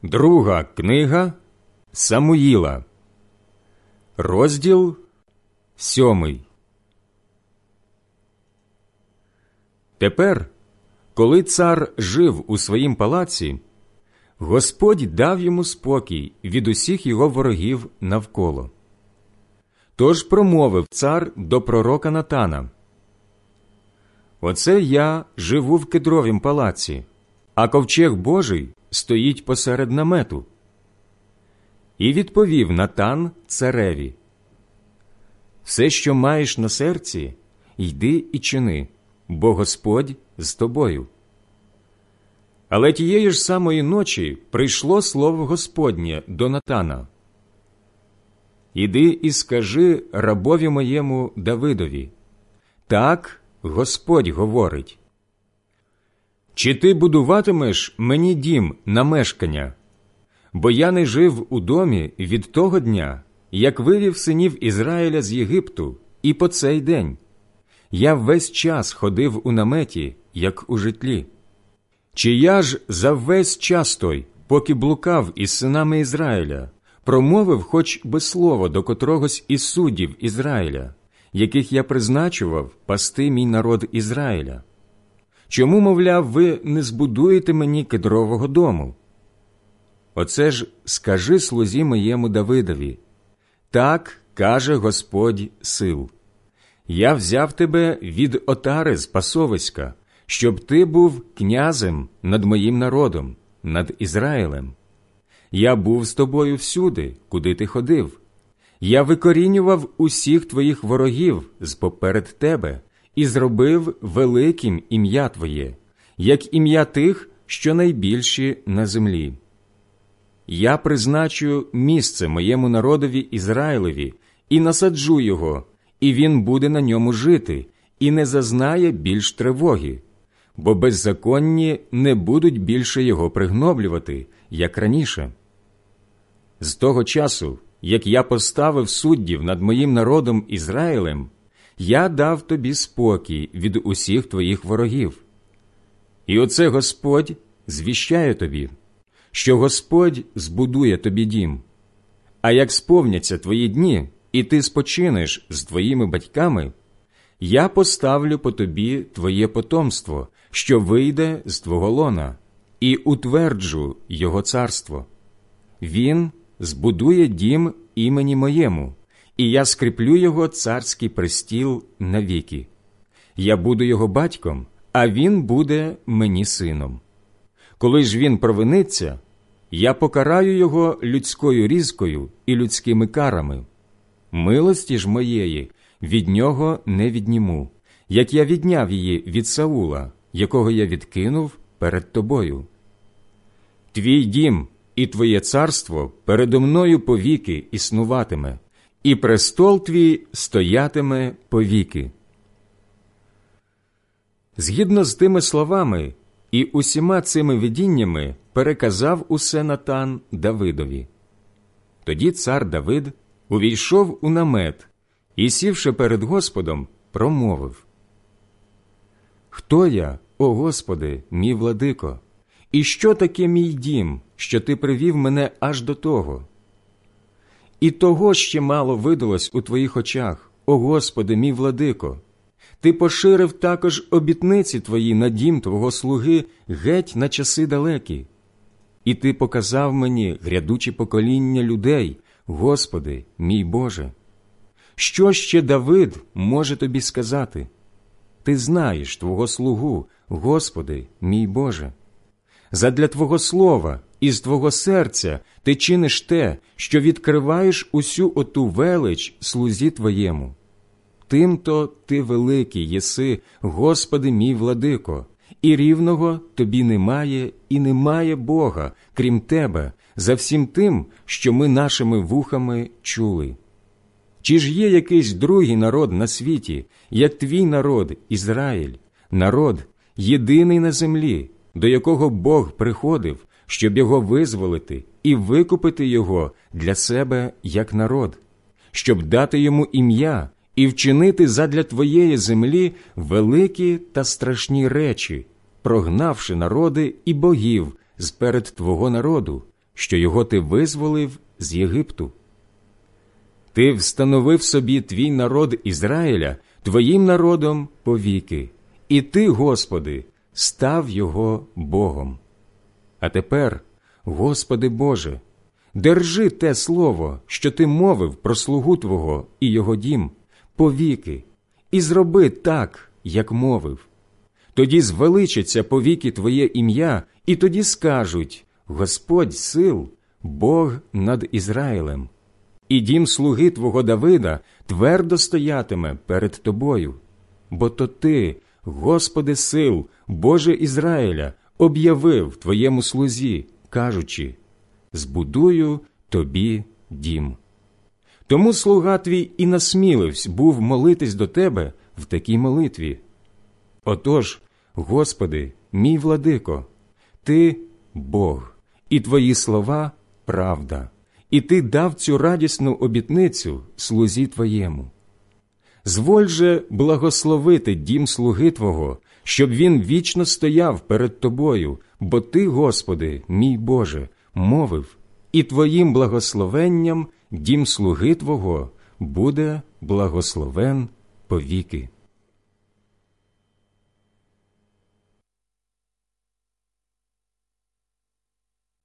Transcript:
Друга книга Самуїла, розділ 7. Тепер, коли цар жив у своїм палаці, Господь дав йому спокій від усіх його ворогів навколо. Тож промовив цар до пророка Натана: «Оце я живу в кедровім палаці, а ковчег Божий стоїть посеред намету». І відповів Натан цареві: «Все, що маєш на серці, йди і чини, бо Господь з тобою». Але тієї ж самої ночі прийшло слово Господнє до Натана: «Іди і скажи рабові моєму Давидові: так Господь говорить: чи ти будуватимеш мені дім на мешкання? Бо я не жив у домі від того дня, як вивів синів Ізраїля з Єгипту, і по цей день. Я весь час ходив у наметі, як у житлі. Чи я ж за весь час той, поки блукав із синами Ізраїля, промовив хоч би слово до котрогось із суддів Ізраїля, яких я призначував пасти мій народ Ізраїля? Чому, мовляв, ви не збудуєте мені кедрового дому? Оце ж скажи слузі моєму Давидові: так каже Господь сил: я взяв тебе від отари з пасовиська, щоб ти був князем над моїм народом, над Ізраїлем. Я був з тобою всюди, куди ти ходив. Я викорінював усіх твоїх ворогів з-поперед тебе і зробив великим ім'я твоє, як ім'я тих, що найбільші на землі. Я призначу місце моєму народові Ізраїлеві і насаджу його, і він буде на ньому жити, і не зазнає більш тривоги, бо беззаконні не будуть більше його пригноблювати, як раніше. З того часу, як я поставив суддів над моїм народом Ізраїлем, я дав тобі спокій від усіх твоїх ворогів. І оце Господь звіщає тобі, що Господь збудує тобі дім. А як сповняться твої дні, і ти спочинеш з твоїми батьками, я поставлю по тобі твоє потомство, що вийде з твого лона, і утверджу його царство. Він збудує дім імені моєму, і я скріплю його царський престіл навіки. Я буду його батьком, а він буде мені сином. Коли ж він провиниться, я покараю його людською різкою і людськими карами. Милості ж моєї від нього не відніму, як я відняв її від Саула, якого я відкинув перед тобою. Твій дім і твоє царство передо мною повіки існуватиме, і престол твій стоятиме повіки». Згідно з тими словами і усіма цими видіннями переказав усе Натан Давидові. Тоді цар Давид увійшов у намет і, сівши перед Господом, промовив: «Хто я, о Господи, мій владико, і що таке мій дім, що ти привів мене аж до того? І того ще мало видалось у твоїх очах, о Господи, мій владико. Ти поширив також обітниці твої на дім твого слуги геть на часи далекі. І ти показав мені грядучі покоління людей, Господи, мій Боже. Що ще Давид може тобі сказати? Ти знаєш твого слугу, Господи, мій Боже. Задля твого слова і з твого серця ти чиниш те, що відкриваєш усю оту велич слузі твоєму. Тим-то ти великий єси, Господи мій владико, і рівного тобі немає і немає Бога, крім тебе, за всім тим, що ми нашими вухами чули. Чи ж є якийсь другий народ на світі, як твій народ Ізраїль, народ, єдиний на землі, до якого Бог приходив, щоб його визволити і викупити його для себе як народ, щоб дати йому ім'я і вчинити задля твоєї землі великі та страшні речі, прогнавши народи і богів з перед твого народу, що його ти визволив з Єгипту. Ти встановив собі твій народ Ізраїля твоїм народом повіки, і ти, Господи, став його Богом. А тепер, Господи Боже, держи те слово, що ти мовив про слугу Твого і його дім, повіки, і зроби так, як мовив. Тоді звеличиться повіки Твоє ім'я, і тоді скажуть: Господь сил, Бог над Ізраїлем. І дім слуги Твого Давида твердо стоятиме перед Тобою. Бо то Ти, Господи сил, Боже Ізраїля, об'явив Твоєму слузі, кажучи: збудую Тобі дім. Тому слуга Твій і насмілився був молитись до Тебе в такій молитві. Отож, Господи, мій владико, Ти – Бог, і Твої слова – правда, і Ти дав цю радісну обітницю слузі Твоєму. Зволь же благословити дім слуги Твого, щоб він вічно стояв перед Тобою, бо Ти, Господи, мій Боже, мовив, і Твоїм благословенням дім слуги Твого буде благословен повіки.